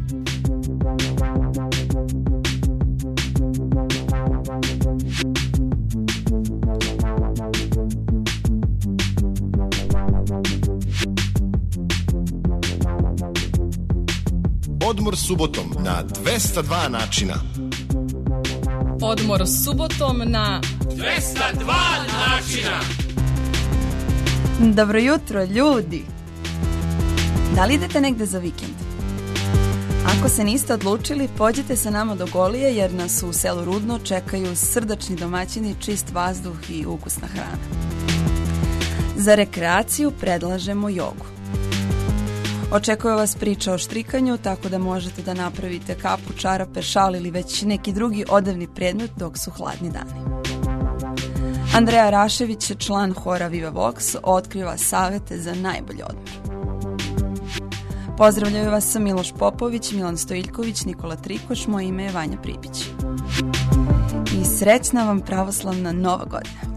Odmor subotom na 202 načina. Odmor subotom na 202 načina. Dobro jutro, ljudi. Da li idete negde za vikend? Ako se niste odlučili, pođite sa nama do Golije jer nas u selu Rudno čekaju srdačni domaćini, čist vazduh i ukusna hrana. Za rekreaciju predlažemo jogu. Očekuje vas priča o štrikanju, tako da možete da napravite kapu, čarape, šal ili već neki drugi odevni predmet dok su hladni dani. Andreja Rašević, član hora Viva Vox, otkriva savete za najbolji odmor. Pozdravljaju vas Miloš Popović, Milan Stojiljković, Nikola Trikoš, moje ime je Vanja Pribić. I srećna vam pravoslavna Nova godina.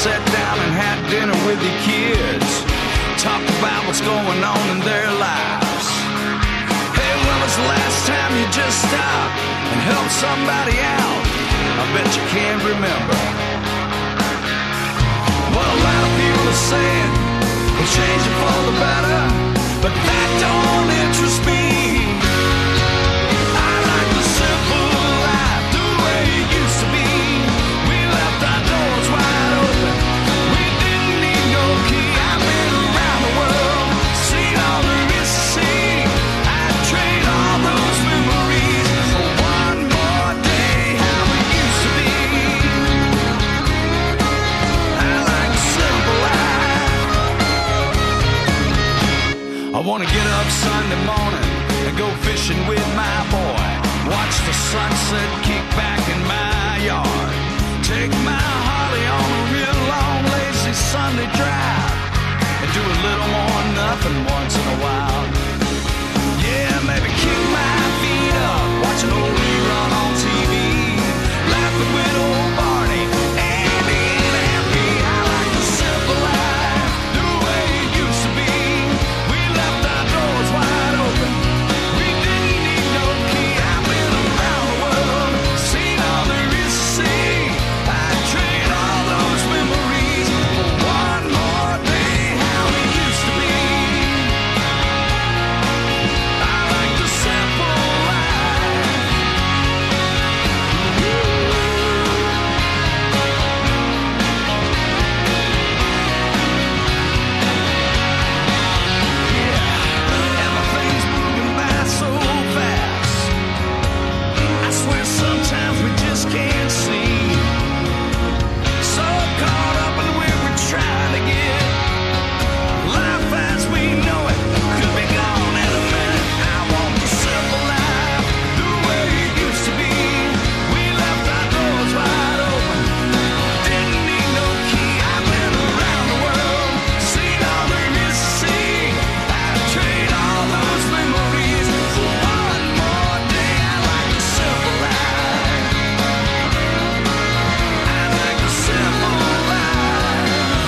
sat down and had dinner with your kids, talked about what's going on in their lives. Hey, when was the last time you just stopped and helped somebody out? I bet you can't remember. Well, a lot of people are saying we'll change it for the better, but that don't interest me. I like the simple life, the way it used to be. We left our doors wide open, we didn't need no key. I've been around the world, seen all there is to see. I'd trade all those memories for one more day, how it used to be. I like the simple life. I wanna get up Sunday morning and go fishing with my boy, watch the sunset kick back in my yard, take my Harley on a real long lazy Sunday drive, and do a little more nothing once in a while. Yeah, maybe kick my feet up, watch an old rerun on TV, laughing with old Barney, Andy and Andy. I like the simple life, the way it used to be. We left our doors wide open, we didn't need no key. I've been around the world, seen all there is to see. I'd trade all those memories for one more day, how it used to be. I like the simple life. Yeah, everything's moving by so fast. I swear sometimes we just can't see. So caught up in where we're trying to get. Life as we know it could be gone in a minute. I want the simple life, the way it used to be. We left our doors wide open, didn't need no key. I've been around the world, seen all there is to see. I'd trade all those memories for one more day. I like the simple life. I like the simple life.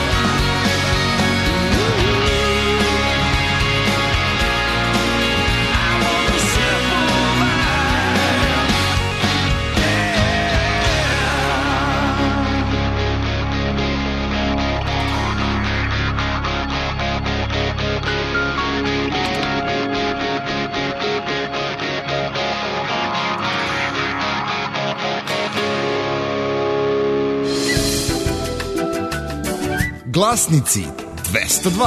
I want the simple life. Glasnici 202.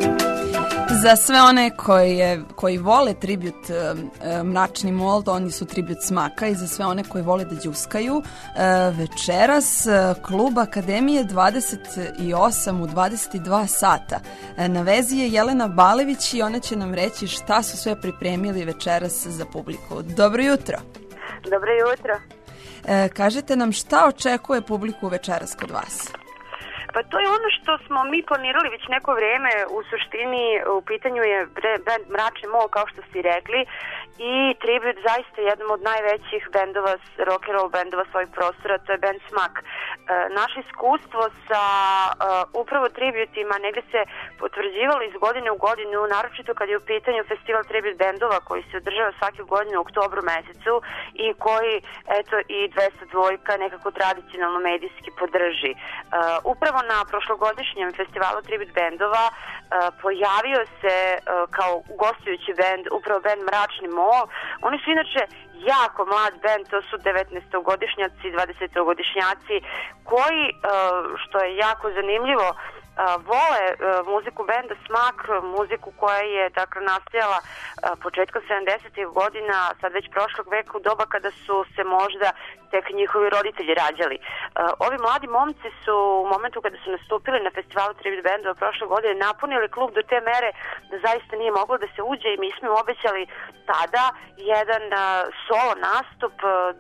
Za sve one koji vole tribut Mračni Mold, oni su tribut Smaka, i za sve one koji vole da đuskaju, večeras klub Akademije 28 u 22 sata. Na vezi je Jelena Balević i ona će nam reći šta su sve pripremili večeras za publiku. Dobro jutro. Dobro jutro. Kažete nam šta očekuje publiku večeras kod vas? Pa to je ono što smo mi planirali već neko vrijeme. U suštini u pitanju je band Mračni Mold, kao što ste rekli, i tribut zaista jednom od najvećih bendova, rock and roll bendova svojih prostora, to je band Smak. Naše iskustvo sa upravo tributima negdje se potvrđivalo iz godine u godinu, naročito kad je u pitanju festival tribut bendova koji se održava svake godine u oktobru mesecu i koji, eto, i 202 nekako tradicionalno medijski podrži. Upravo na prošlogodišnjem festivalu tribut bendova pojavio se kao gostujući bend upravo bend Mračni Mold. Oni su inače jako mlad bend, to su 19-godišnjaci, 20-godišnjaci koji, što je jako zanimljivo, vole muziku benda Smak, muziku koja je dakle nastajala početkom 70-ih godina, sad već prošlog veka, u doba kada su se možda tek njihovi roditelji rađali. Ovi mladi momci su u momentu kada su nastupili na festivalu tribut bendova prošle godine napunili klub do te mere da zaista nije moglo da se uđe i mi smo im obećali tada jedan solo nastup.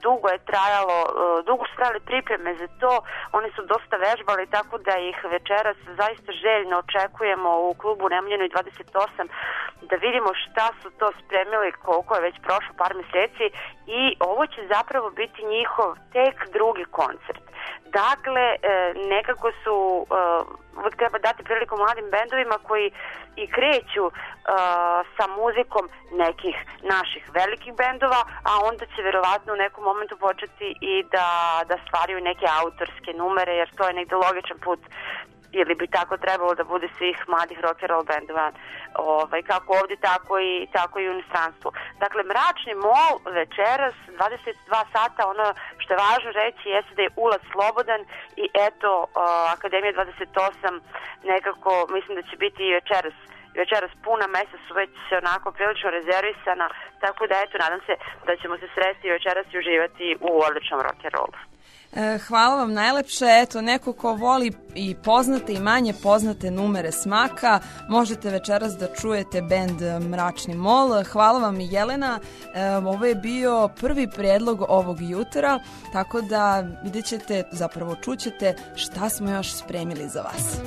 Dugo su trajale pripreme za to, oni su dosta vežbali, tako da ih večeras zaista željno očekujemo u klubu Nemanjinoj 28 da vidimo šta su to spremili, koliko je već prošlo par mjeseci, i ovo će zapravo biti njihov tek drugi koncert. Dakle, nekako su, uvek treba dati priliku mladim bendovima koji i kreću sa muzikom nekih naših velikih bendova, a onda će verovatno u nekom momentu početi i da stvaraju neke autorske numere, jer to je negde logičan put, ili bi tako trebalo da bude svih mladih rock and roll bendova, kako ovdje, tako i u inostranstvu. Dakle, Mračni mol večeras, 22 sata, ono što je važno reći jeste da je ulaz slobodan i eto, Akademija 28 nekako, mislim da će biti i večeras puna, mesta su već onako prilično rezervisana, tako da eto, nadam se da ćemo se sresti večeras i uživati u odličnom rock and rollu. Hvala vam najlepše. Eto, neko ko voli i poznate i manje poznate numere smaka, možete večeras da čujete bend Mračni mol. Hvala vam i Jelena. Ovo je bio prvi predlog ovog jutra, tako da vidjet ćete, zapravo čućete šta smo još spremili za vas.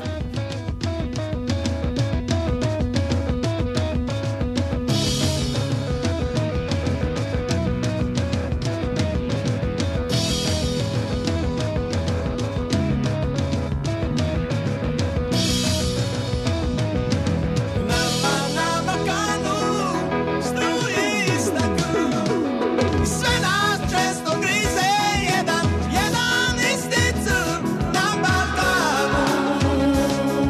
Jedan isticu na Balkanu.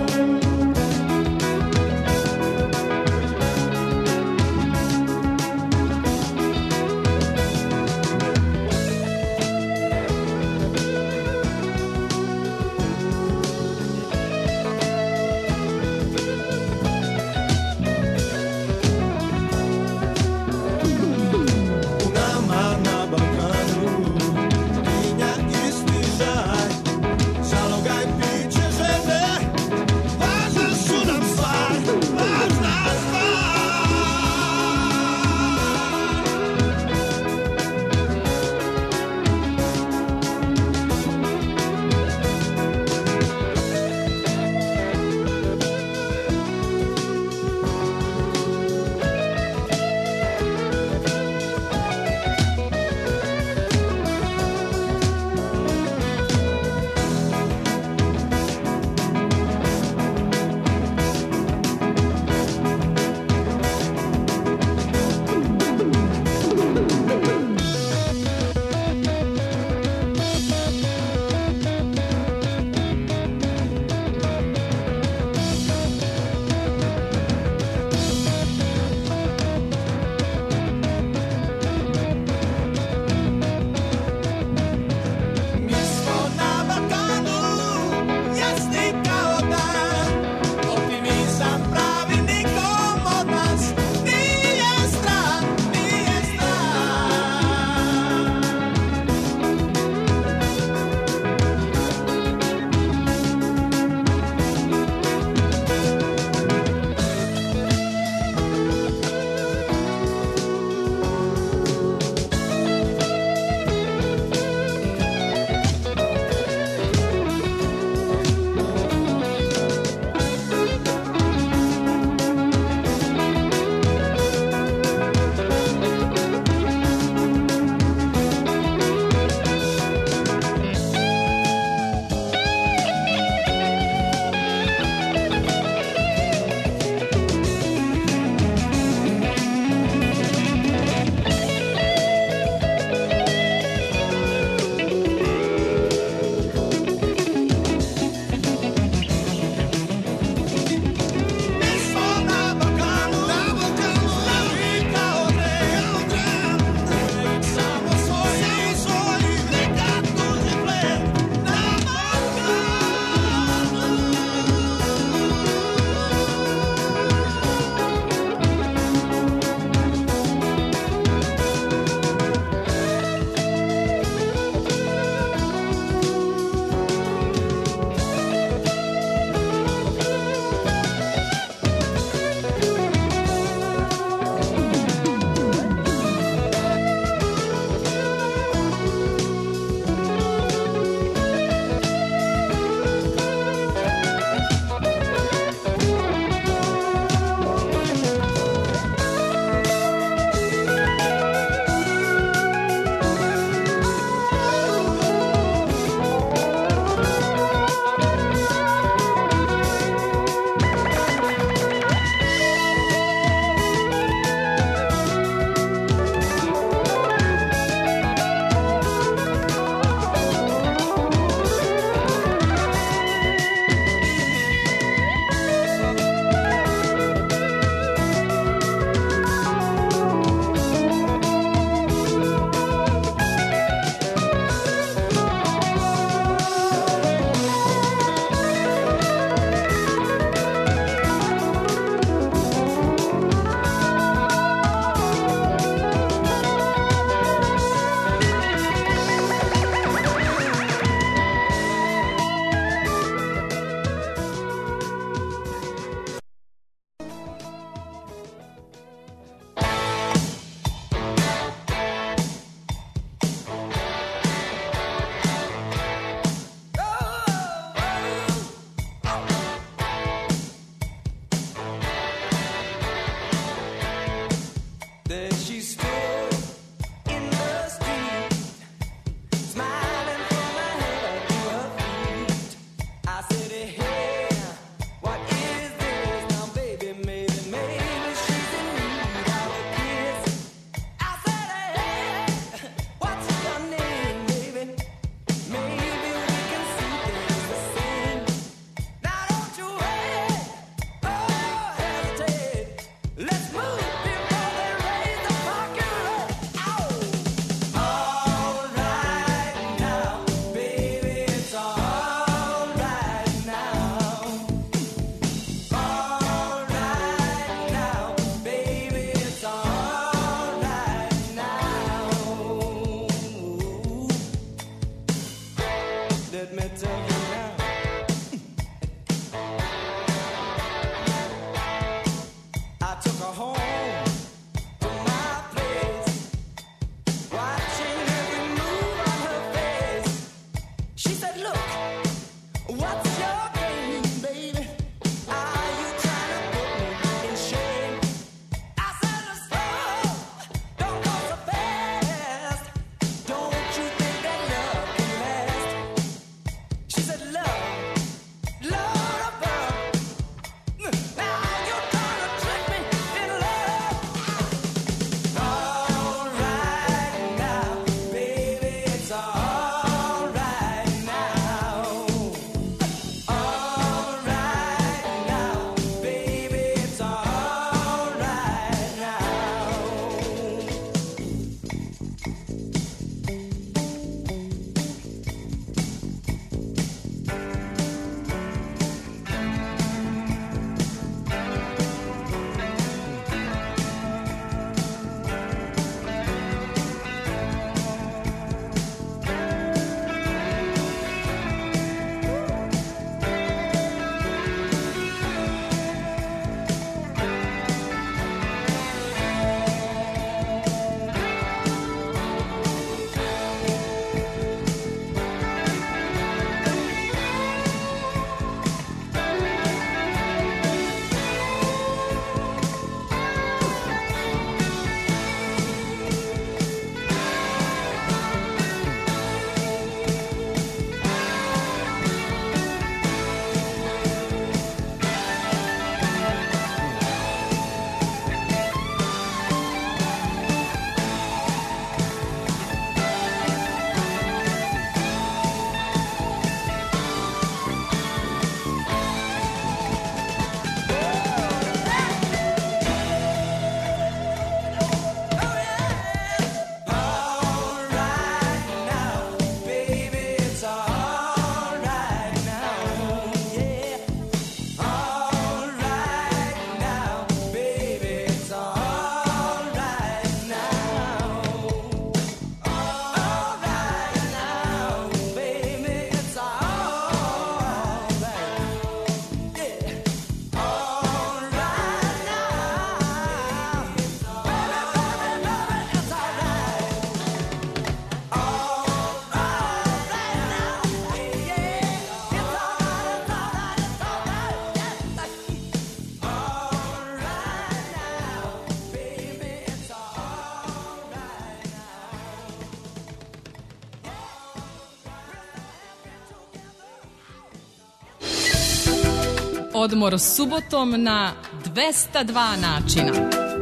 odmor subotom na 202 načina.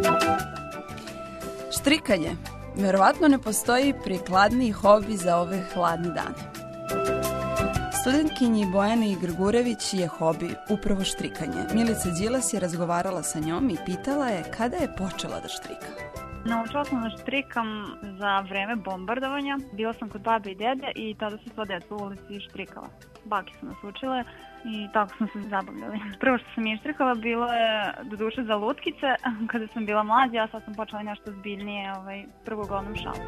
Štrikanje. Verovatno ne postoji prikladniji hobi za ove hladne dane. Studentkinji Bojani Grgurević je hobi upravo štrikanje. Milica Đilas je razgovarala sa njom i pitala je kada je počela da štrika. Naučila sam da štrikam za vreme bombardovanja. Bila sam kod babe i dede i tada su sva deca u ulici štrikala. Bake su nas učile i tako smo se zabavljali. Prvo što sam ištrikala bilo je do duše za lutkice kada sam bila mlađa, a sad sam počela nešto zbiljnije, prvo uglavnom šalu.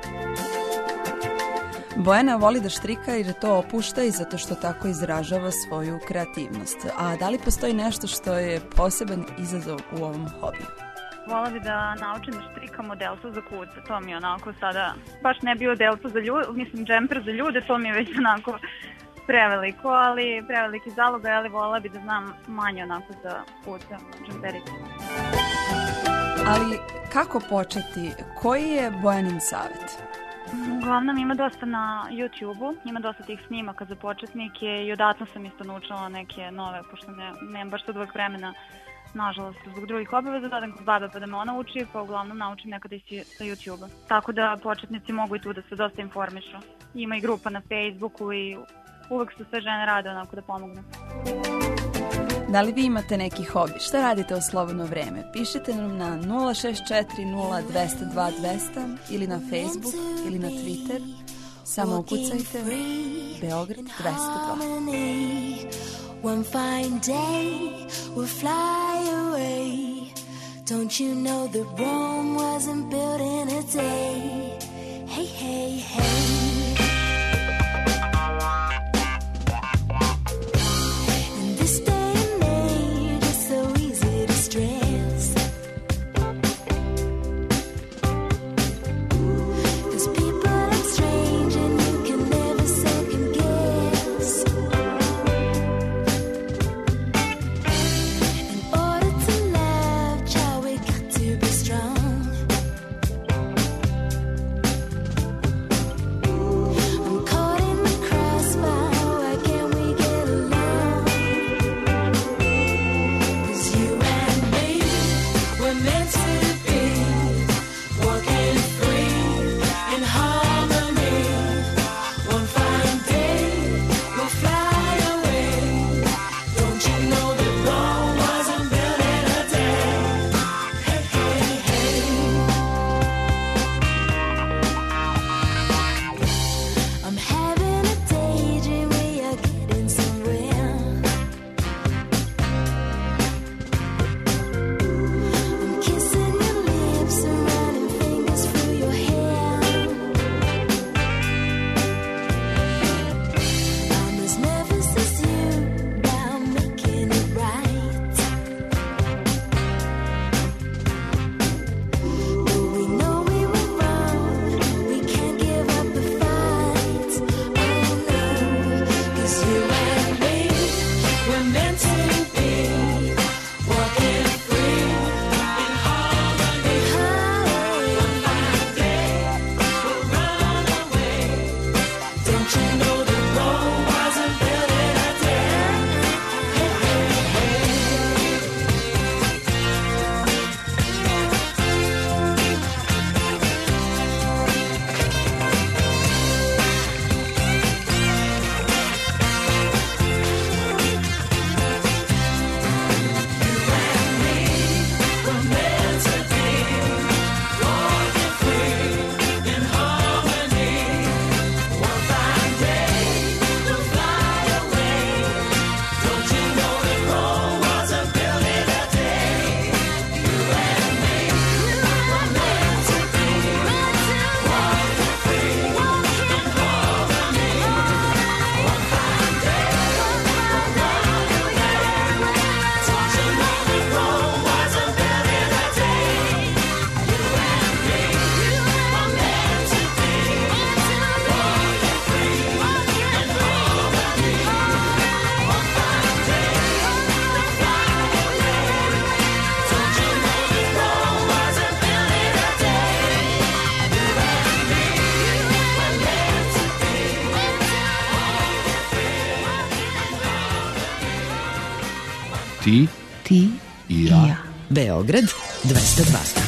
Bojana voli da štrika jer to opušta i zato što tako izražava svoju kreativnost. A da li postoji nešto što je poseban izazov u ovom hobiju? Vola bi da naučim da štrikam odelcu za kuce. To mi je onako sada, baš ne bi odelcu za ljude, mislim džemper za ljude, to mi je već onako preveliko, ali preveliki zalog, ali vola bi da znam manje onako za kuce, džemperice. Ali kako početi? Koji je Bojanin savjet? Uglavnom ima dosta na YouTube-u, ima dosta tih snimaka za početnike i odatle sam isto naučila neke nove, pošto nemam baš sad uvek vremena, nažalost, zbog drugih obaveza, da odem kod babe pa da me ona uči, pa uglavnom naučim nekada i sa YouTube-a. Tako da početnici mogu i tu da se dosta informišu. Ima i grupa na Facebooku i uvek su sve žene rade onako da pomognu. Da li vi imate neki hobi? Šta radite u slobodno vreme? Pišite nam na 064 0202 200 ili na Facebook ili na Twitter. Samo ukucajte Beograd 202. One fine day we'll fly away. Don't you know that Rome wasn't built in a day? Hey, hey, hey. Ti i ja. Beograd 202.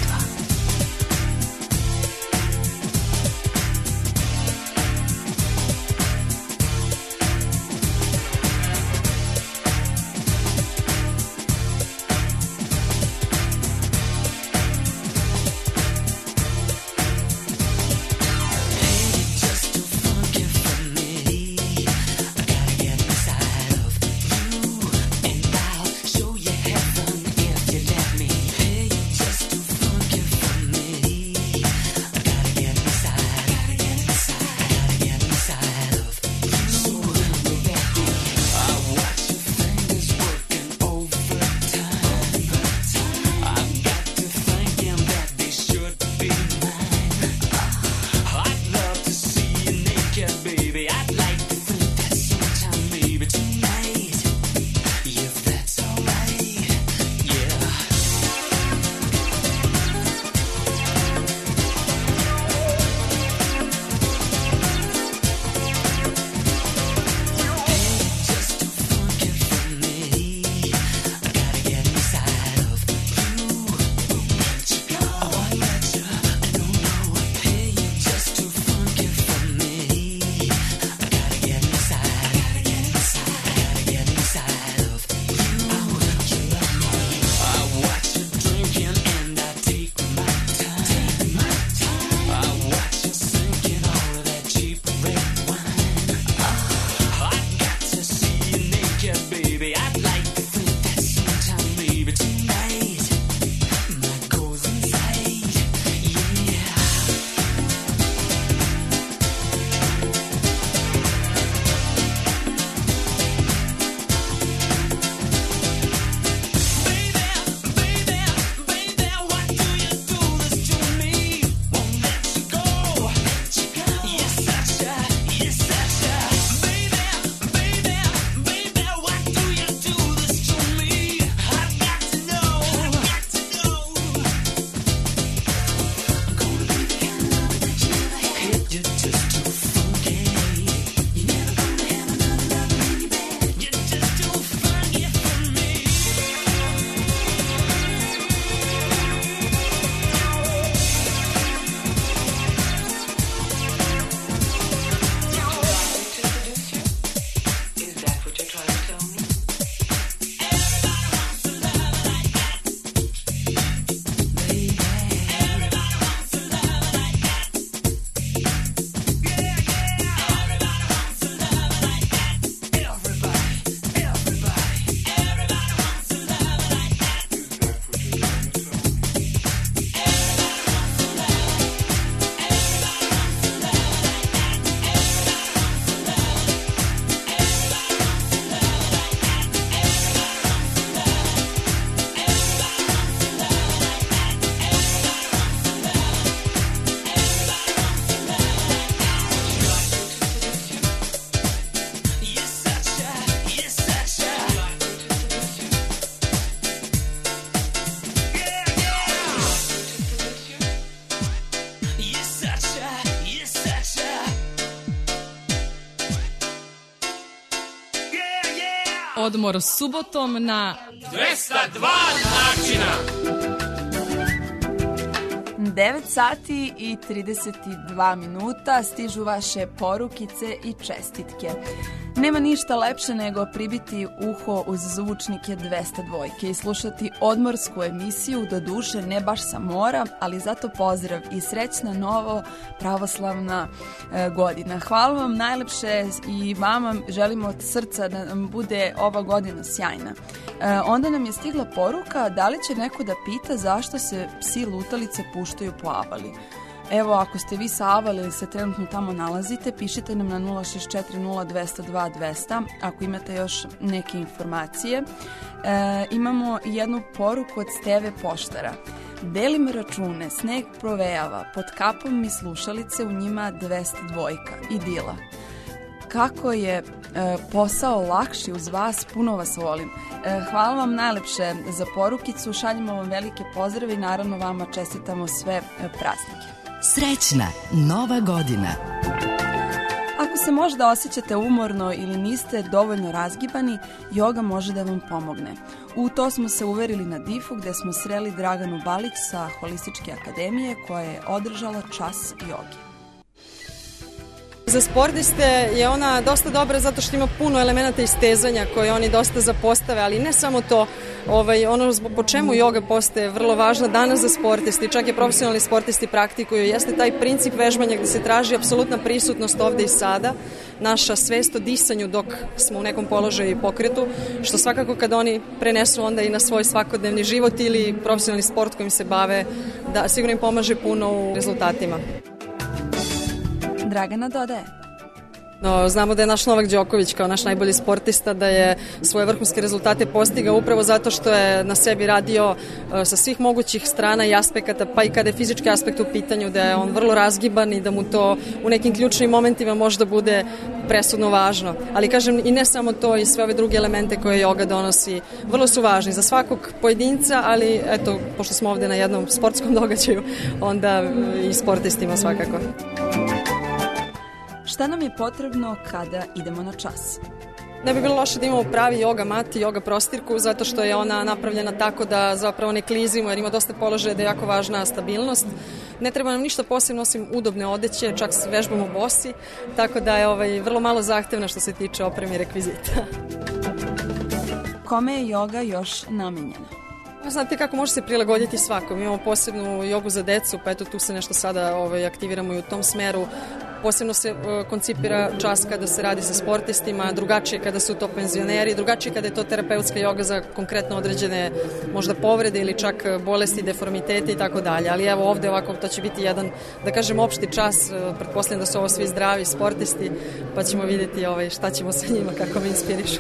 Odmor subotom na 202 načina. 9 sati i 32 minuta stižu vaše porukice i čestitke. Nema ništa lepše nego pribiti uho uz zvučnike 202 i slušati odmorsku emisiju, do duše ne baš sa mora, ali zato pozdrav i srećna novo pravoslavna godina. Hvala vam najlepše i vama želimo od srca da nam bude ova godina sjajna. Onda nam je stigla poruka da li će neko da pita zašto se psi lutalice puštaju po avali. Evo, ako ste vi sa Avali ili se trenutno tamo nalazite, pišite nam na 064020200 ako imate još neke informacije. Imamo jednu poruku od Steve Poštara. Delim račune, sneg provejava, pod kapom mi slušalice, u njima 202 i dila. Kako je posao lakši uz vas, puno vas volim. Hvala vam najlepše za porukicu, šaljemo vam velike pozdrave i naravno vama čestitamo sve praznike. Srećna nova godina! Ako se možda osjećate umorno ili niste dovoljno razgibani, joga može da vam pomogne. U to smo se uverili na Difu gde smo sreli Draganu Balić sa Holističke akademije koja je održala čas joge. Za sportiste je ona dosta dobra zato što ima puno elemenata istezanja koje oni dosta zapostave, ali ne samo to. Ono po čemu joga postaje vrlo važna danas za sportisti, čak i profesionalni sportisti praktikuju, jeste taj princip vežbanja gde se traži apsolutna prisutnost ovde i sada, naša svest o disanju dok smo u nekom položaju i pokretu, što svakako kad oni prenesu onda i na svoj svakodnevni život ili profesionalni sport kojim se bave, da sigurno im pomaže puno u rezultatima. Dragana dodaje. Znamo da je naš Novak Đoković kao naš najbolji sportista, da je svoje vrhunske rezultate postigao upravo zato što je na sebi radio sa svih mogućih strana i aspekata, pa i kada je fizički aspekt u pitanju, da je on vrlo razgiban i da mu to u nekim ključnim momentima možda bude presudno važno. Ali kažem, i ne samo to, i sve ove druge elemente koje joga donosi, vrlo su važni za svakog pojedinca, ali eto, pošto smo ovde na jednom sportskom događaju, onda i sportistima svakako. Šta nam je potrebno kada idemo na čas? Ne bi bilo loše da imamo pravi joga mat i joga prostirku, zato što je ona napravljena tako da zapravo ne klizimo, jer ima dosta položaja da je jako važna stabilnost. Ne treba nam ništa posebno osim udobne odeće, čak vežbamo bosi, tako da je vrlo malo zahtevna što se tiče opreme i rekvizita. Kome je joga još namenjena? Znate kako može se prilagoditi svakom. Imamo posebnu jogu za decu, pa eto tu se nešto sada aktiviramo i u tom smeru. Posebno se koncipira čas kada se radi sa sportistima, drugačije kada su to penzioneri, drugačije kada je to terapeutska joga za konkretno određene možda povrede ili čak bolesti, deformitete i tako dalje. Ali evo ovde ovako to će biti jedan, da kažem, opšti čas. Pretpostavljam da su ovo svi zdravi sportisti, pa ćemo vidjeti šta ćemo sa njima, kako me inspirišu.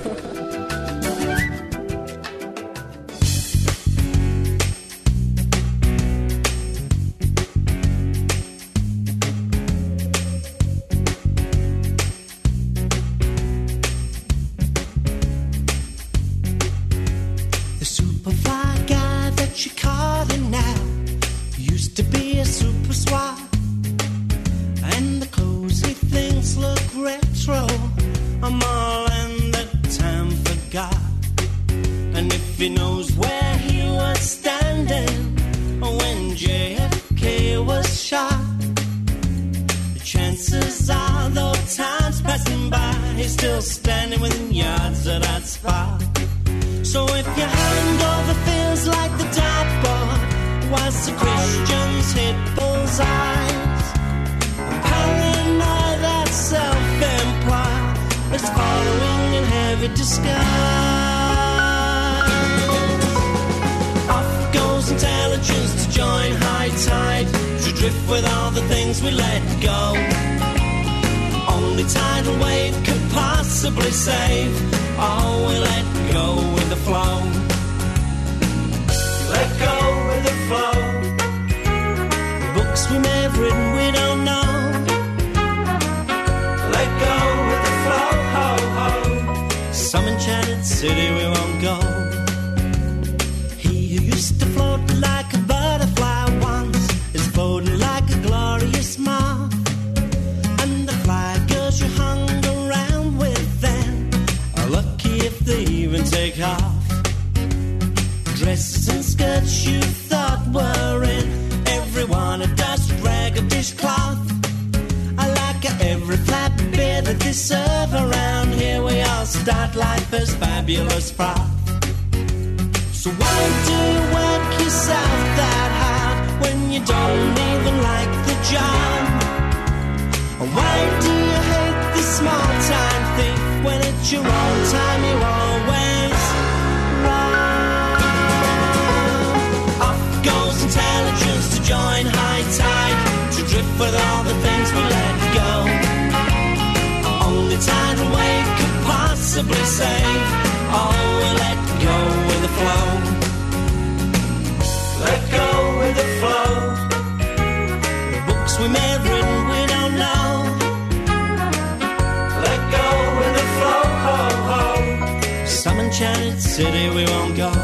City we won't go.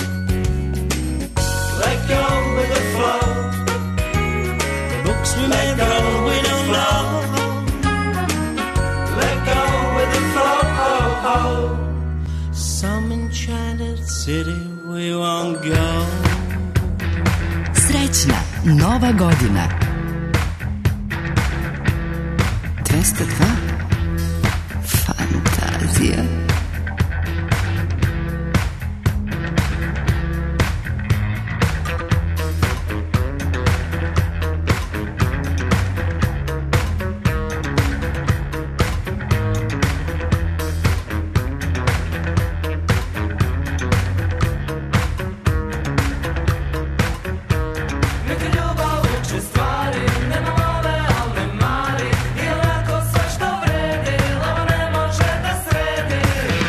Let go with the flow. The books we may read we don't know. Let go with the flow. Some enchanted city we won't go. Srećna Nova godina. 202. Fantazija. Nema sve što vredi, lova ne može da sredi.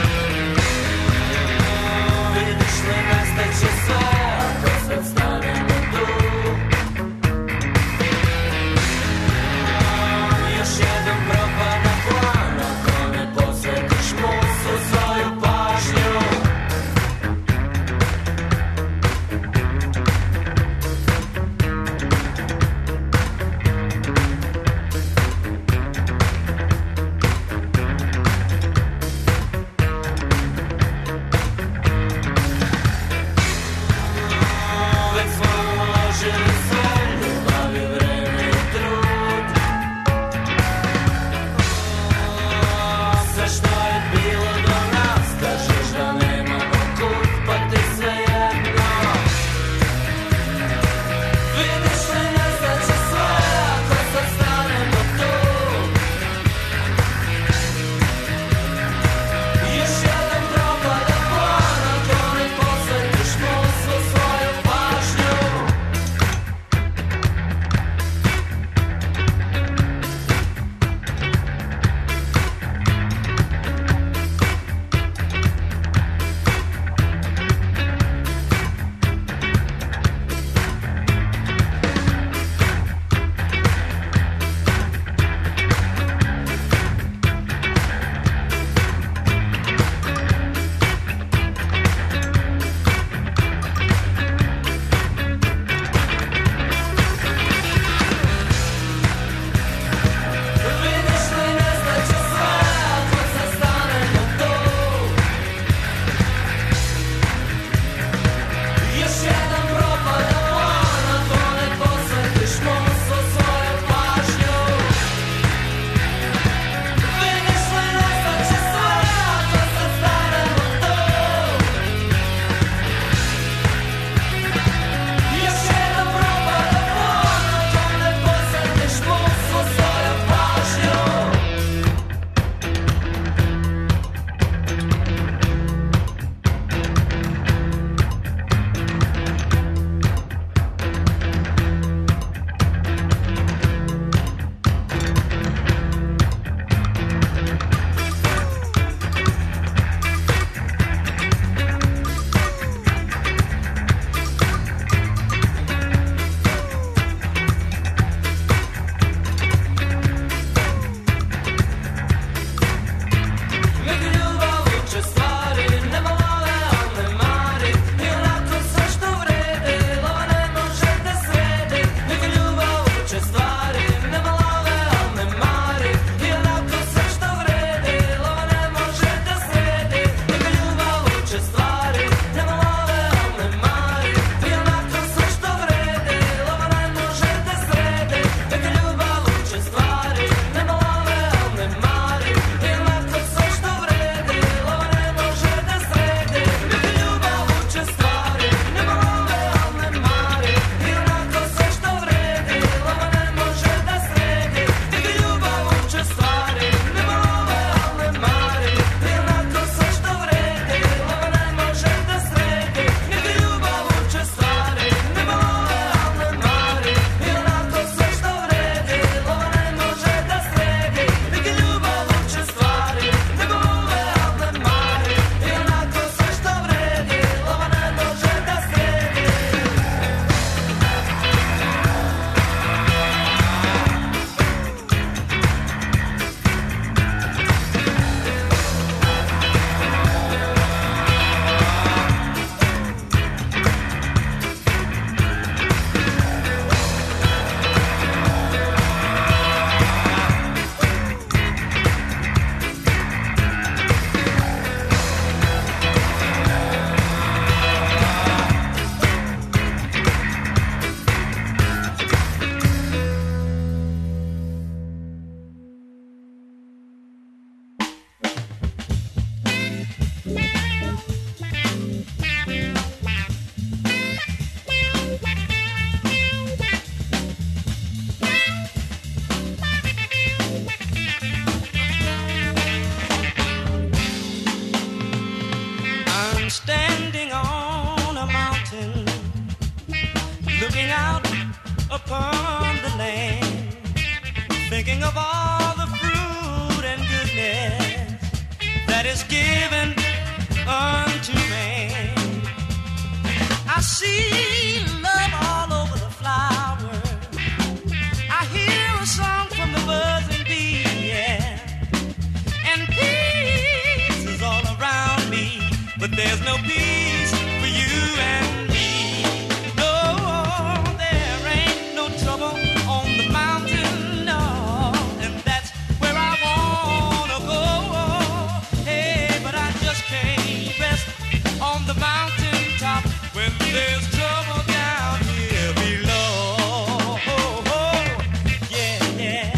upon the land, thinking of all the fruit and goodness that is given unto man. I see love all over the flowers. I hear a song from the buzzing bee, yeah. And peace is all around me, but there's no peace for you and me. No, there ain't no trouble on the mountain, no. And that's where I wanna go. Hey, but I just can't rest on the mountain top when there's trouble down here below. Yeah, yeah.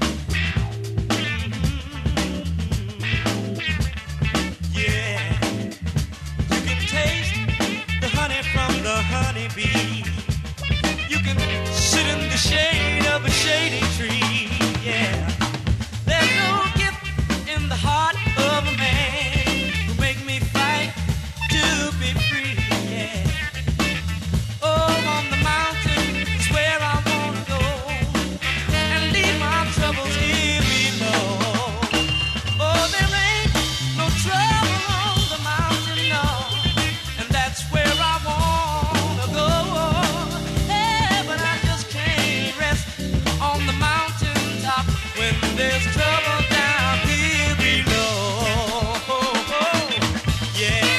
Yeah. You can taste the honey from the honeybee. You can sit in the shade of a shady tree. Yeah. There's no gift in the heart of a man who make me fight to be free. Yeah. Oh, on the mountain is where I wanna go and leave my troubles here below. Oh, there ain't no trouble on the mountain, no, and that's where I wanna go. Hey, but I just can't rest on the mountain top when there's trouble down here below. Yeah.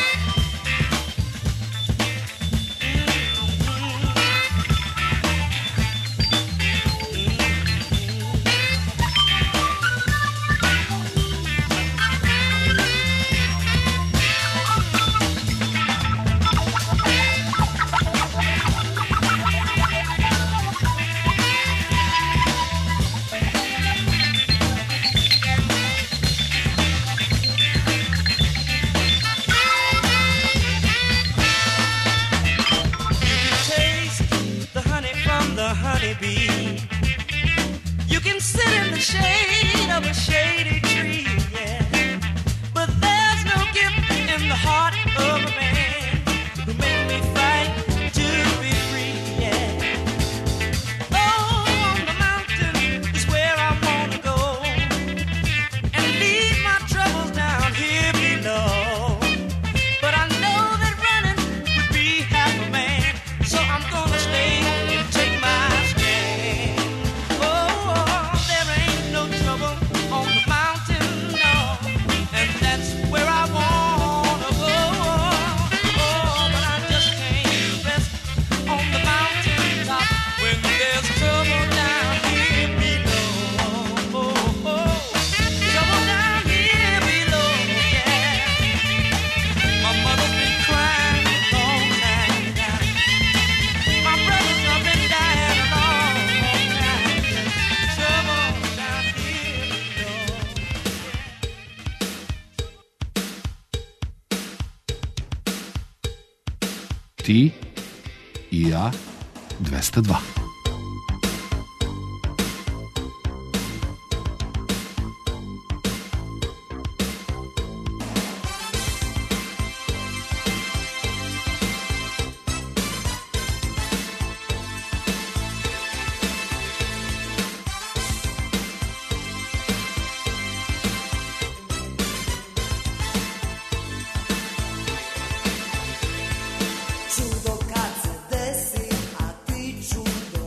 Honeybee. You can sit in the shade of a shady tree, yeah. But there's no gift in the heart of a man who made me fight to be free, yeah. Oh, on the mountain is where I wanna go and leave my troubles down here below. But I know that running would be half a man, so I'm gonna stay and take my stand. Oh, there ain't no trouble on the mountain, no, and that's where I wanna go. Oh, but I just can't rest on the mountain top when there's trouble down here below. Trouble down here below, yeah. My mother's been crying a long time now. My brothers have been dying a long time. Trouble down here below. Ti i ja 202. Čudo kad se desi, a ti čudo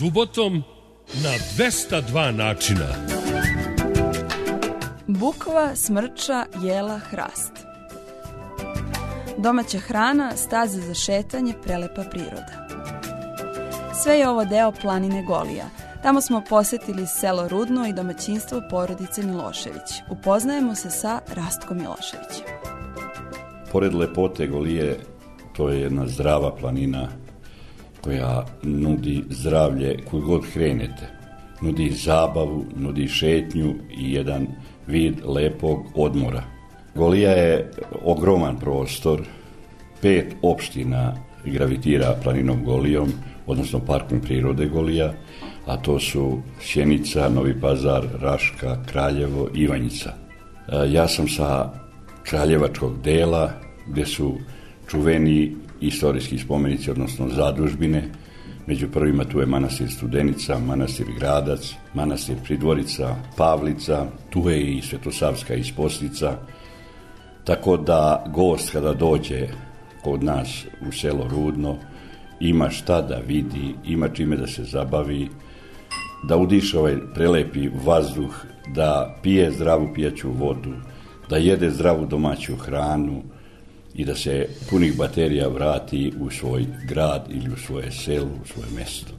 subotom na 202 načina. Bukva, smrča, jela, hrast. Domaća hrana, staze za šetanje, prelepa priroda. Sve je ovo deo planine Golija. Tamo smo posetili selo Rudno i domaćinstvo porodice Milošević. Upoznajemo se sa Rastkom Miloševićem. Pored lepote Golije, to je jedna zdrava planina koja nudi zdravlje kud god krenete. Nudi zabavu, nudi šetnju i jedan vid lepog odmora. Golija je ogroman prostor, 5 opština gravitira planinom Golijom, odnosno parkom prirode Golija, a to su Sjenica, Novi Pazar, Raška, Kraljevo, Ivanjica. Ja sam sa kraljevačkog dela, gde su čuveni istorijski spomenici, odnosno zadužbine. Među prvima tu je manastir Studenica, manastir Gradac, manastir Pridvorica, Pavlica, tu je i Svetosavska ispostica. Tako da gost kada dođe kod nas u selo Rudno ima šta da vidi, ima čime da se zabavi, da udiše ovaj prelepi vazduh, da pije zdravu pijaću vodu, da jede zdravu domaću hranu i da se punih baterija vrati u svoj grad ili u svoje selo, u svoje mesto.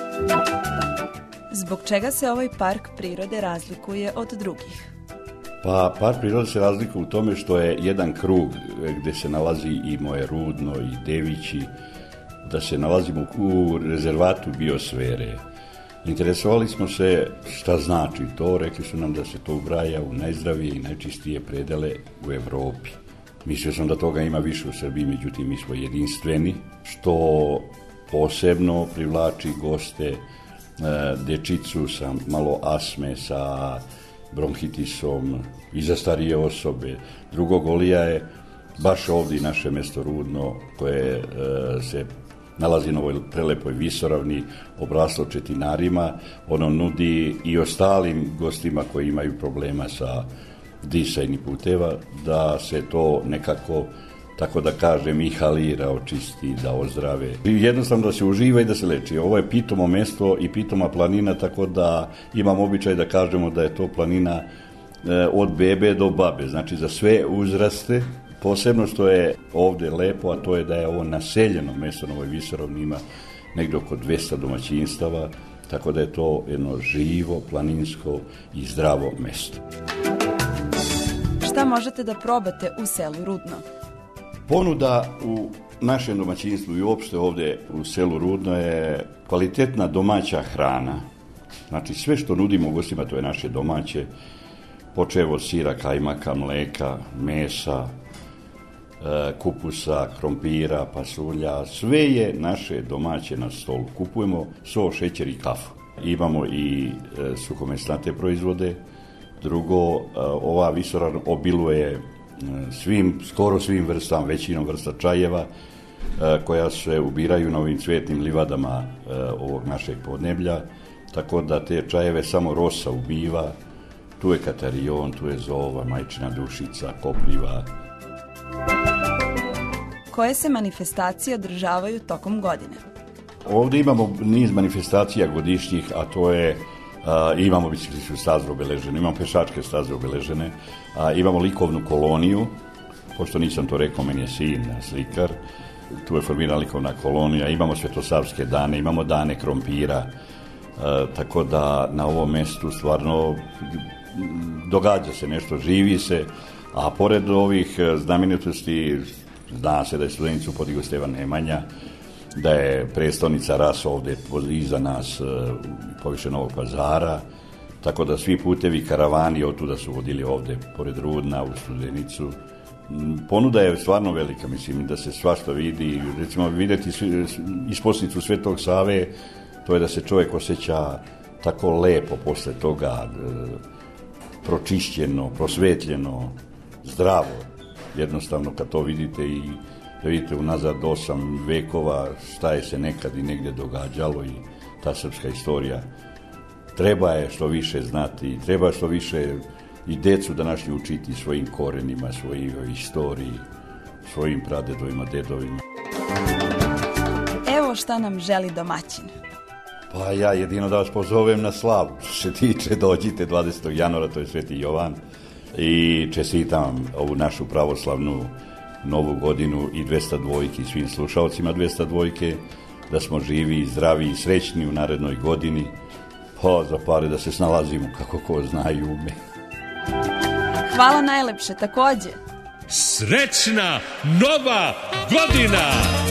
Zbog čega se ovaj park prirode razlikuje od drugih? Pa park prirode se razlikuje u tome što je jedan krug gde se nalazi i moje Rudno i Devići, da se nalazimo u rezervatu biosfere. Interesovali smo se šta znači to, rekli su nam da se to ubraja u najzdravije i najčistije predele u Evropi. Mislio sam da toga ima više u Srbiji, međutim mi smo jedinstveni, što posebno privlači goste, dečicu sa malo asme, sa bronhitisom i za starije osobe. Drugo, Golija je baš ovdje naše mesto Rudno, koje se nalazi na ovoj prelepoj visoravni, obraslo četinarima. Ono nudi i ostalim gostima koji imaju problema sa disajnih puteva, da se to nekako, tako da kažem, inhalira, očisti, da ozdrave. I jednostavno da se uživa i da se leči. Ovo je pitomo mesto i pitoma planina, tako da imam običaj da kažemo da je to planina od bebe do babe, znači za sve uzraste. Posebno što je ovde lepo, a to je da je ovo naseljeno mesto na ovoj visoravni, ima negdje oko 200 domaćinstava, tako da je to jedno živo, planinsko i zdravo mesto. Šta možete da probate u selu Rudno? Ponuda u našem domaćinstvu i uopšte ovde u selu Rudno je kvalitetna domaća hrana. Znači sve što nudimo gostima, to je naše domaće, počev od sira, kajmaka, mleka, mesa, kupusa, krompira, pasulja, sve je naše domaće na stolu. Kupujemo so, šećer i kafu. Imamo i suhomesnate proizvode. Drugo, ova visoravna obiluje skoro svim vrstama, većinom vrsta čajeva, koja se ubiraju na ovim cvetnim livadama ovog našeg podneblja, tako da te čajeve samo rosa ubiva. Tu je katarion, tu je zova, majčina dušica, kopriva. Koje se manifestacije održavaju tokom godine? Ovdje imamo niz manifestacija godišnjih, a to je imamo biciklističke staze obeležene, imamo pešačke staze obeležene, imamo likovnu koloniju, pošto nisam to rekao, meni je sin slikar, tu je formirana likovna kolonija, imamo Svetosavske dane, imamo dane krompira, tako da na ovom mestu stvarno događa se nešto, živi se, a pored ovih znamenitosti, zna se da je Studenicu podigao Stevan Nemanja, da je predstavnica rasa ovde iza nas poviše Novog Pazara, tako da svi putevi, karavani od tuda su vodili ovde pored Rudna u Studenicu. Ponuda je stvarno velika, mislim da se svašta vidi, recimo videti isposnicu Svetog Save, to je da se čovjek osjeća tako lepo posle toga, pročišćeno, prosvetljeno, zdravo, jednostavno kad to vidite i da vidite unazad 8 vekova šta je se nekad i negdje događalo i ta srpska istorija. Treba je što više znati, treba što više i decu današnji učiti svojim korenima, svojoj istoriji, svojim pradedovima, dedovima. Evo šta nam želi domaćin. Pa ja jedino da vas pozovem na slavu. Što se tiče, dođite 20. januara, to je Sveti Jovan. I čestitam ovu našu pravoslavnu novu godinu i 202 svim slušalcima 202, da smo živi, zdravi i srećni u narednoj godini. Pa za pare da se snalazimo kako ko zna i ume. Hvala najlepše, takođe. Srećna nova godina!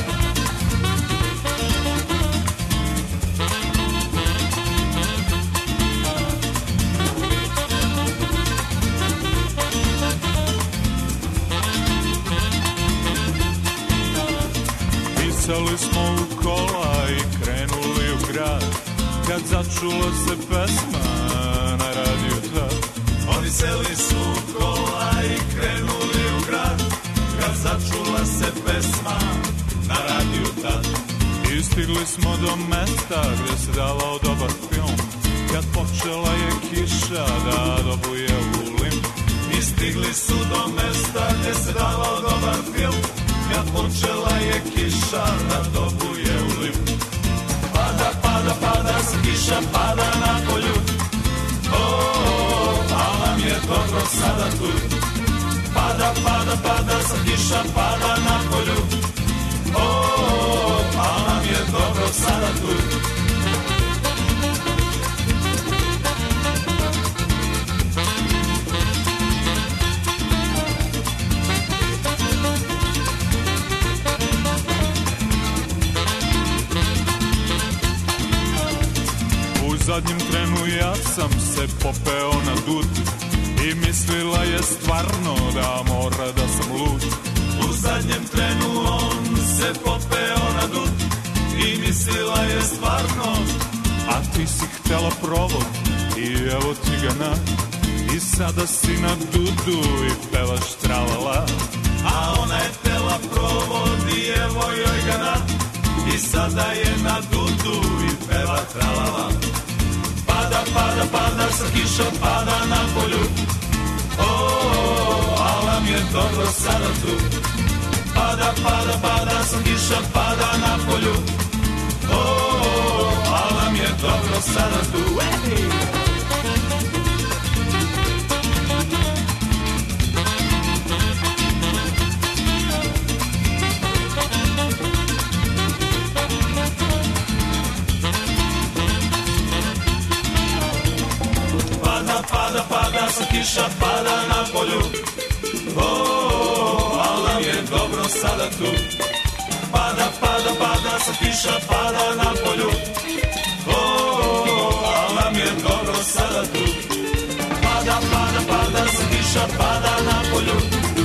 Pisali smo u kola i krenuli u grad, kad začula se pesma na radiju tad. Oni seli su u kola i krenuli u grad, kad začula se pesma na radiju tad. I stigli smo do mesta gdje se davao dobar film, kad počela je kiša da dobuje u lim. I stigli su do mesta gdje se davao dobar film, kad počela je kiša da dobuje u lim. Pada, pada, pada, kiša pada na polju. A nam je dobro sada tu. Pada, pada, pada, kiša pada na polju. A nam je dobro sada tu. U zadnjem trenu ja sam se popeo na dud i mislila je stvarno da mora da sam lud. U zadnjem trenu on se popeo na dud i mislila je stvarno. A ti si htela provod i evo ti ga na. I sada si na dudu i pevaš tralala. A ona je htela provod i evo joj ga na. I sada je na dudu i peva tralala. Pada, pada, pada, sa kiša pada na polju. A nam je dobro sada tu. Pada, pada, pada, sa kiša pada na polju. A nam je dobro sada tu. Pada, pada, sa kiša pada na polju. Al nam je dobro sada tu. Pada, pada, pada, sa kiša pada na polju. Al nam je dobro sada tu. Pada, pada, pada, sa kiša pada na polju.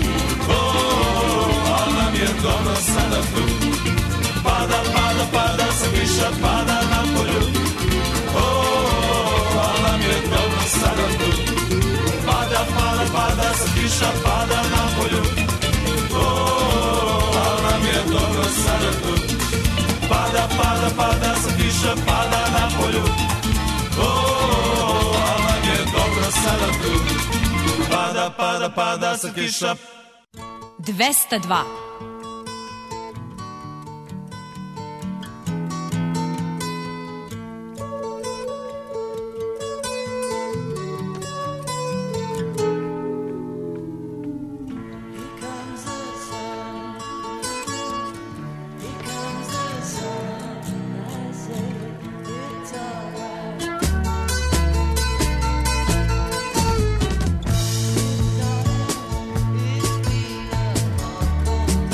Al nam je dobro sada tu. Pada, pada, pada, sa kiša pada na polju. Al nam je dobro sada tu. Pada, pada, pada, sa kiša pada na polju. Al nam je dobro sada tu. Pada, pada, pada, sa kiša pada na polju. Al nam je dobro sada tu. Pada, pada, pada, sa kiša 202. It's been a long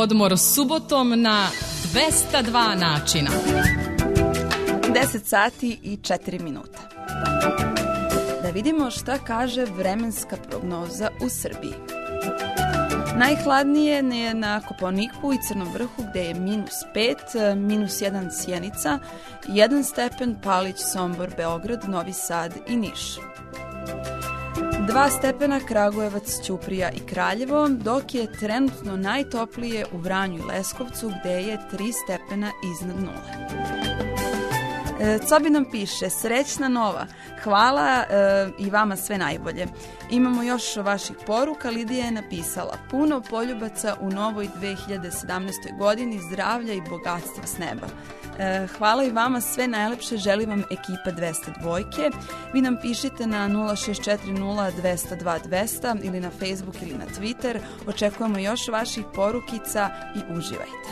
odmor subotom na 202 načina. 10 sati i 4 minuta. Da vidimo šta kaže vremenska prognoza u Srbiji. Najhladnije je na Kopaoniku i Crnom vrhu gde je -5, -1 Sjenica, 1 stepen Palić, Sombor, Beograd, Novi Sad i Niš. 2 stepena Kragujevac, Ćuprija i Kraljevo, dok je trenutno najtoplije u Vranju i Leskovcu gde je 3 stepena iznad nule. Cobi nam piše, srećna nova, hvala i vama sve najbolje. Imamo još vaših poruka, Lidija je napisala, puno poljubaca u novoj 2017. godini, zdravlja i bogatstva s neba. Hvala i vama, sve najlepše, želi vam ekipa 202. Vi nam pišite na 0640 202 200 ili na Facebook ili na Twitter. Očekujemo još vaših porukica i uživajte.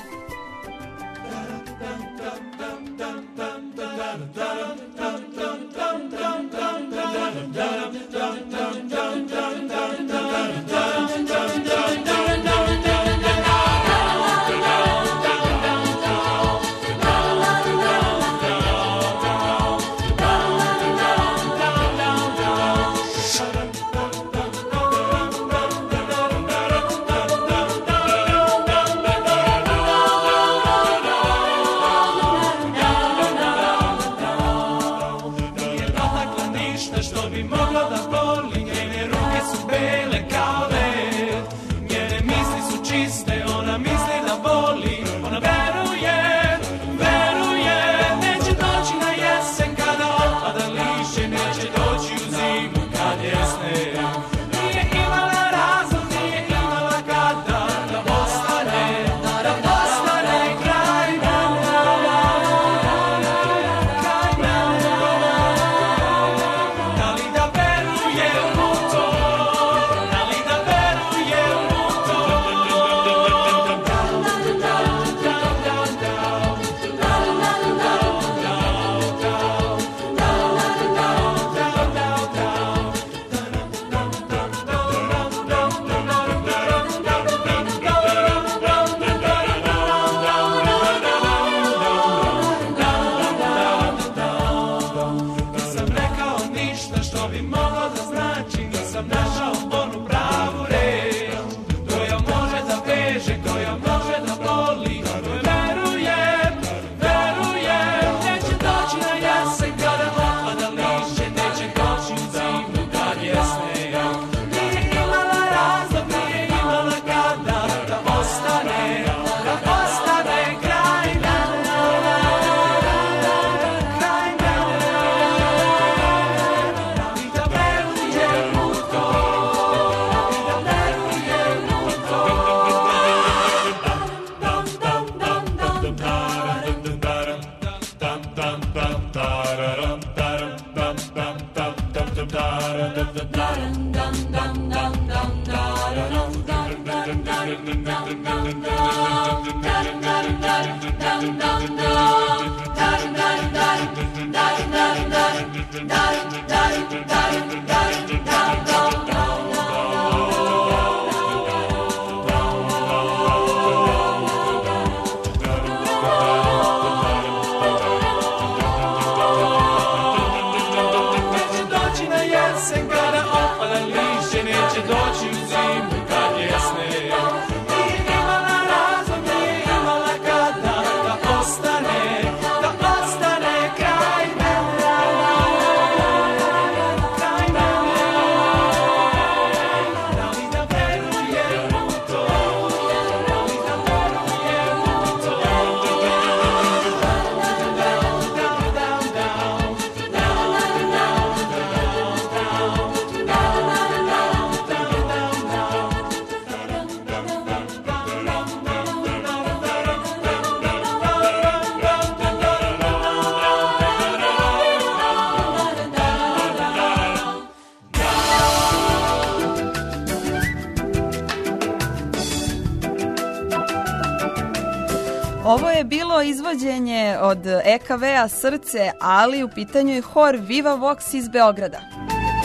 Ovo je bilo izvođenje od EKV-a Srce, ali u pitanju je hor Viva Vox iz Beograda.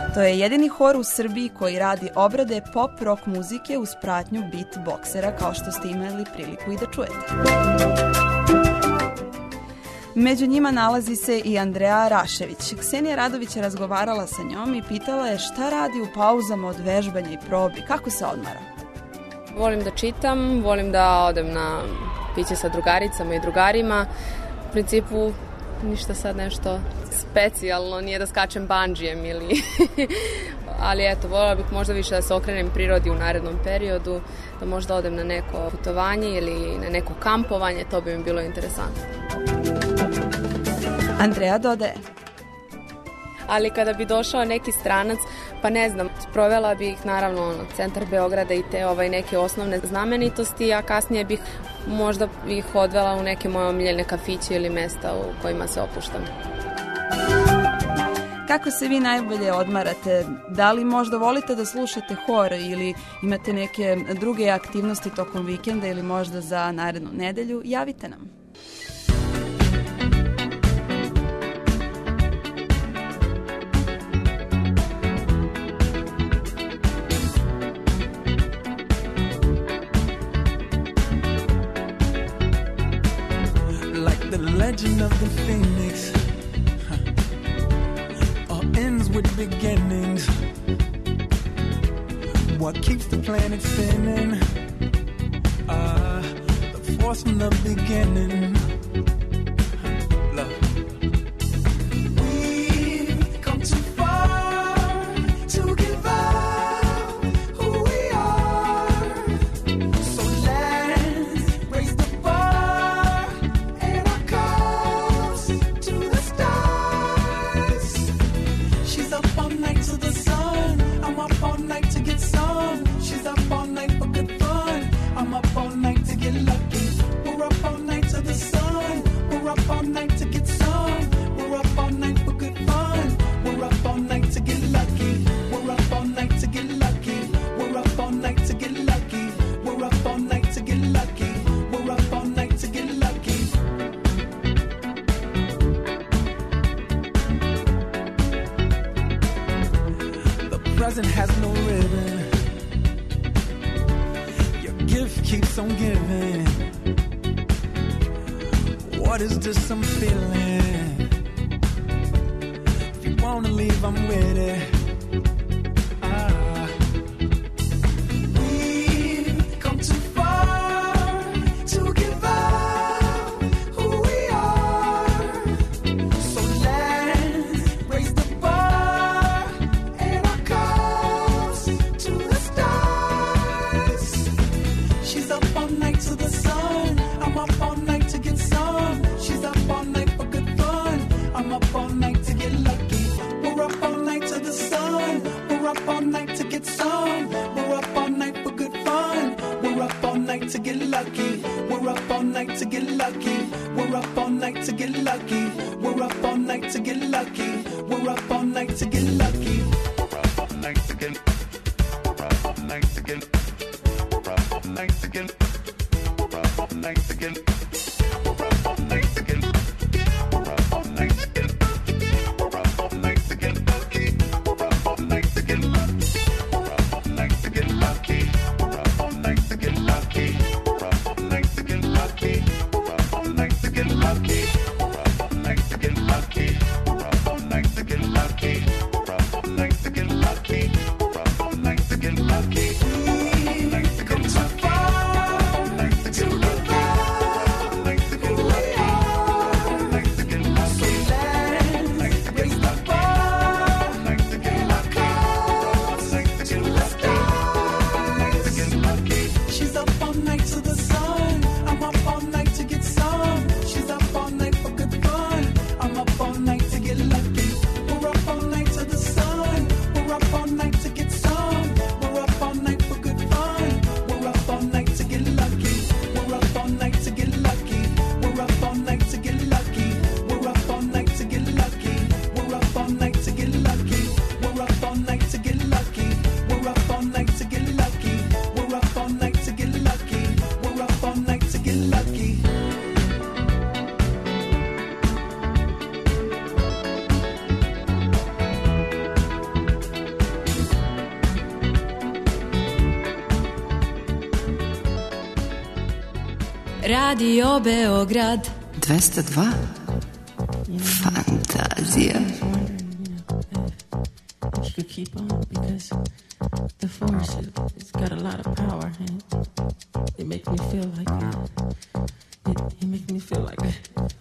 To je jedini hor u Srbiji koji radi obrade pop rock muzike uz pratnju beatboxera, kao što ste imali priliku i da čujete. Među njima nalazi se i Andrea Rašević. Ksenija Radović je razgovarala sa njom i pitala je šta radi u pauzama od vežbanja i probi, kako se odmara. Volim da čitam, volim da odem na piće sa drugaricama i drugarima. U principu ništa sad nešto specijalno, nije da skačem bandžijem ili... Ali eto, voljela bih možda više da se okrenem prirodi u narednom periodu, da možda odem na neko putovanje ili na neko kampovanje, to bi mi bilo interesantno. Andrea dodaje. Ali kada bi došao neki stranac, pa ne znam, provela bih naravno centar Beograda i te neke osnovne znamenitosti, a kasnije bih možda ih odvela u neke moje omiljene kafiće ili mesta u kojima se opuštam. Kako se vi najbolje odmarate? Da li možda volite da slušate hor ili imate neke druge aktivnosti tokom vikenda ili možda za narednu nedelju? Javite nam. Like the legend of the phoenix, ends with beginnings. What keeps the planet spinning? The force from the beginning. Love. We've come too far to give up who we are. So let's raise the bar and our cups to the stars. She's up all night to the sun. I'm up all night to get some. She's up all night for good fun. I'm up all night to get lucky. We're up all night to the sun. We're up all night to get some. We're up all night for good fun. We're up all night to get lucky. We're up all night to get lucky. We're up all night to get lucky. We're up all night to get lucky. We're up all night to get lucky. Present has no ribbon. Your gift keeps on giving. What is this I'm feeling? If you wanna leave, I'm with it. We've come too far to give up who we are. So let's raise the bar and our cups to the stars. She's up all night to the sun. I'm up all night to get some. She's up all night for good fun. I'm up all night to get lucky. We're up all night to the sun. We're up all night to get some. We're up all night for good fun. We're up all night to get lucky. We're up all night to get lucky. We're up all night to get lucky. We're up all night to get lucky. We're up all night to get lucky. We're up all night to get. We're up all night to get. We're up all night to get. We're up all night to get. We're up all night to get. We're up all night to get. We're up all night to get lucky. We're up all night to get lucky. We're up all night to get lucky. We're up all night to get lucky. We're up all night to get lucky. We're up all night to get lucky. We're up all night to get lucky. We're up all night to get lucky. We're up all night to get lucky. We're up all night to get lucky. We've come too far to give up Radio Beograd 202. Fantazija. You could keep on because the force it's got a lot of power and it makes me feel like it makes me feel like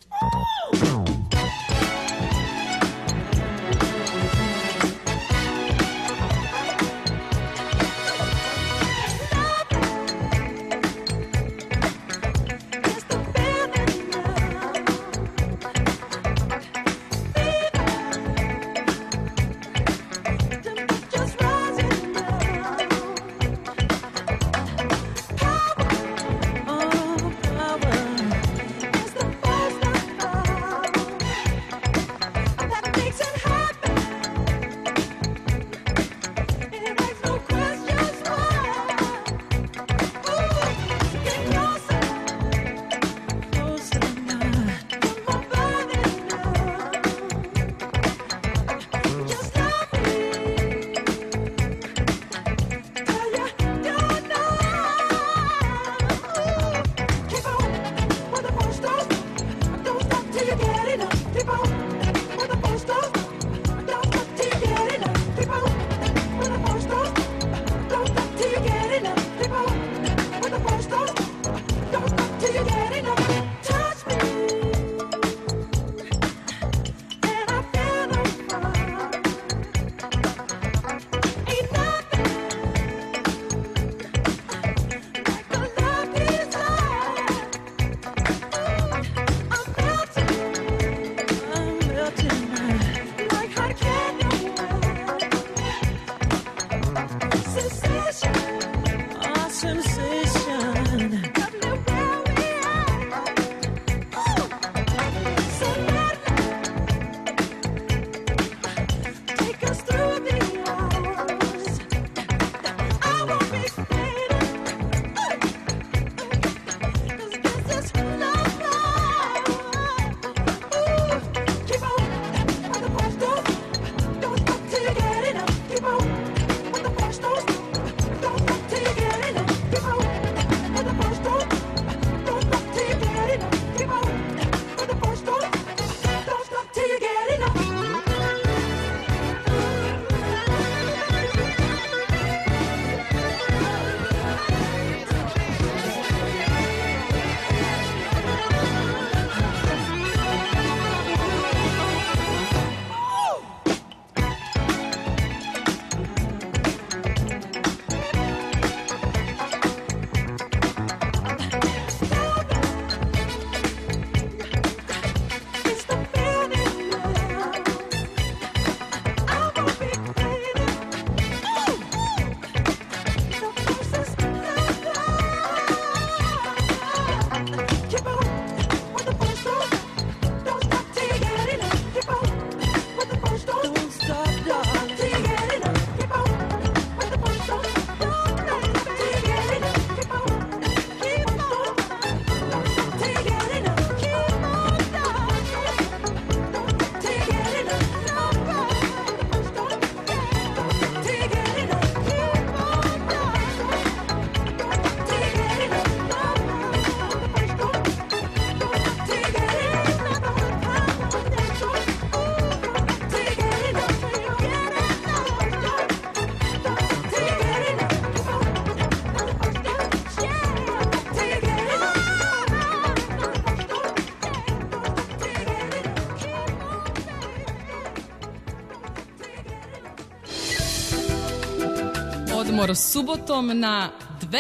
Odmor subotom na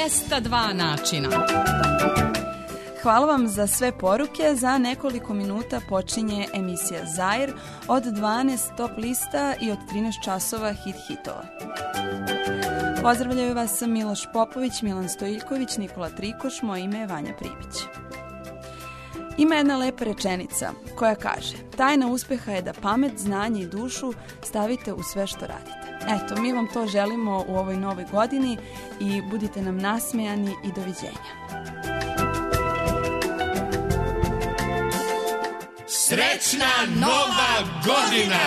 202 načina. Hvala vam za sve poruke. Za nekoliko minuta počinje emisija Zair od 12 top lista i od 13 časova hit hitova. Pozdravljaju vas Miloš Popović, Milan Stojiljković, Nikola Trikoš, moje ime je Vanja Pribić. Ima jedna lepa rečenica koja kaže: tajna uspeha je da pamet, znanje i dušu stavite u sve što radite. Eto, mi vam to želimo u ovoj novoj godini i budite nam nasmejani i doviđenja. Srećna nova godina!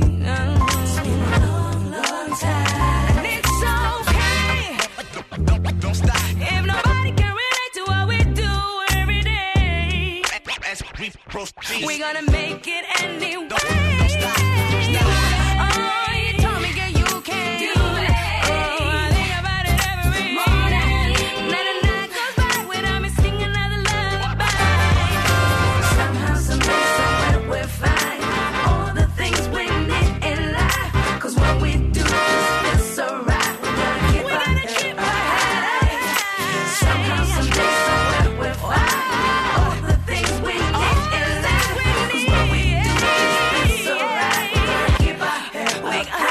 It's been a long, long time. And it's okay. Don't stop. If nobody can relate to what we do every day, we're gonna make it anyway. Don't stop. Oh, you told me, girl, you can do it. Oh, I think about it every morning. Not a night goes by without me singing another lullaby. Somehow, someday, somewhere we'll find all the things we need in life. 'Cause what we do is so right. We're gonna keep our head high. Somehow, someday, somewhere we'll find all the things we need in life. 'Cause what we do is so right. We're gonna keep our head high.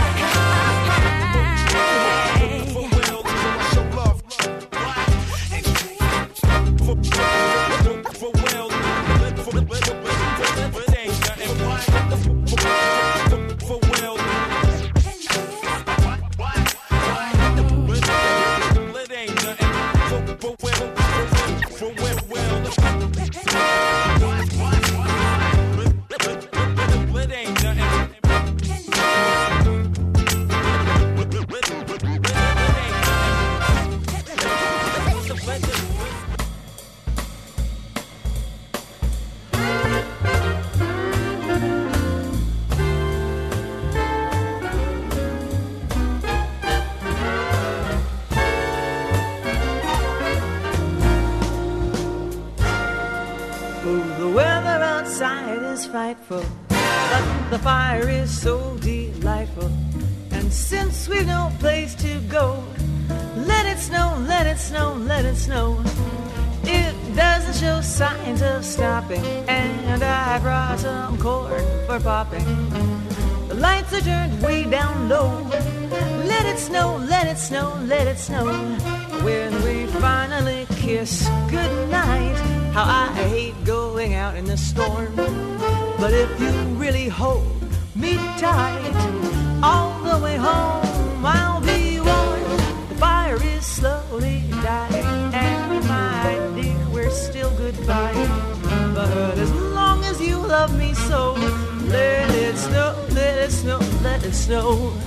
The weather outside is frightful, but the fire is so delightful. And since we've no place to go, let it snow, let it snow, let it snow. It doesn't show signs of stopping, and I brought some corn for popping. The lights are turned way down low. Let it snow, let it snow, let it snow. When we finally kiss goodnight, how I hate going out in the storm. But if you really hold me tight, all the way home I'll be warm. The fire is slowly dying, and my dear, we're still goodbye. But as long as you love me so, let it snow, let it snow, let it snow.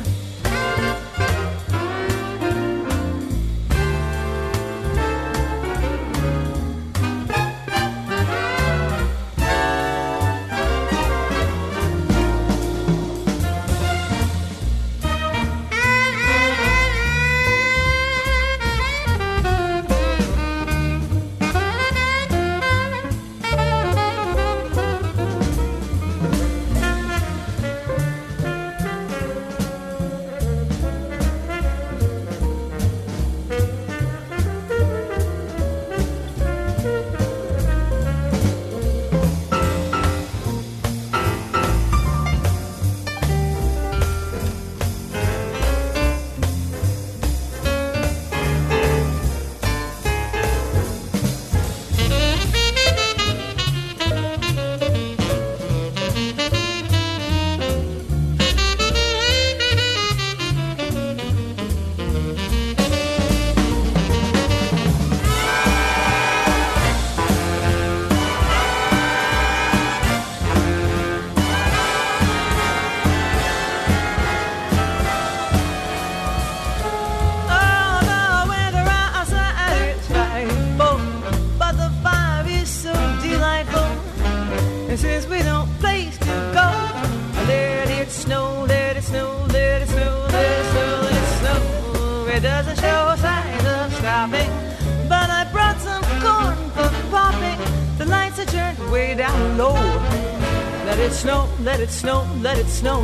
Let it snow, let it snow, let it snow.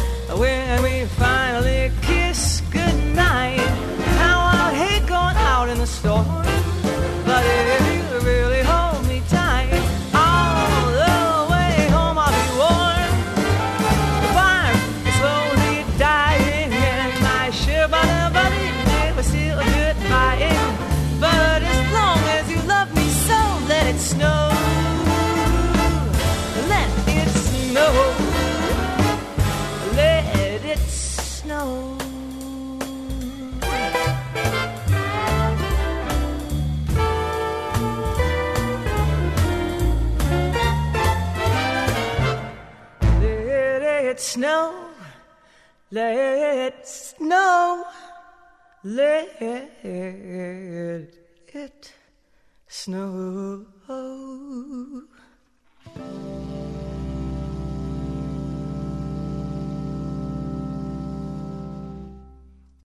When we finally kiss goodnight, how I hate going out in the storm. But if you really hold me tight, all the way home I'll be warm. The fire is slowly dying, and my ship on the body, we're still goodbye. But as long as you love me so, let it snow. Let it snow. Let it snow. snow, let it snow, let it snow.